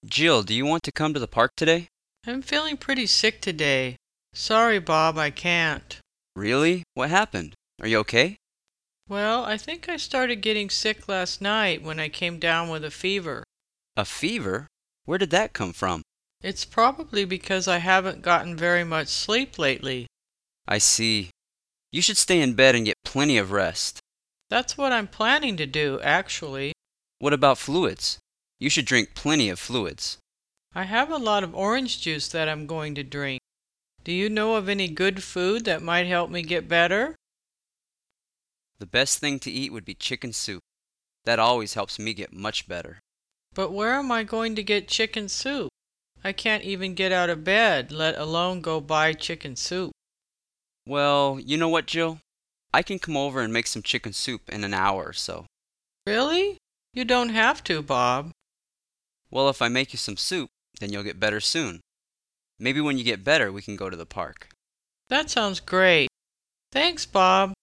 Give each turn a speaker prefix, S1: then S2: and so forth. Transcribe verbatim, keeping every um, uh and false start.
S1: Jill, do you want to come to the park today?
S2: I'm feeling pretty sick today. Sorry, Bob, I can't.
S1: Really? What happened? Are you okay?
S2: Well, I think I started getting sick last night when I came down with a fever.
S1: A fever? Where did that come from?
S2: It's probably because I haven't gotten very much sleep lately.
S1: I see. You should stay in bed and get plenty of rest.
S2: That's what I'm planning to do, actually.
S1: What about fluids? You should drink plenty of fluids.
S2: I have a lot of orange juice that I'm going to drink. Do you know of any good food that might help me get better?
S1: The best thing to eat would be chicken soup. That always helps me get much better.
S2: But where am I going to get chicken soup? I can't even get out of bed, let alone go buy chicken soup.
S1: Well, you know what, Jill? I can come over and make some chicken soup in an hour or so.
S2: Really? You don't have to, Bob.
S1: Well, if I make you some soup, then you'll get better soon. Maybe when you get better, we can go to the park.
S2: That sounds great. Thanks, Bob.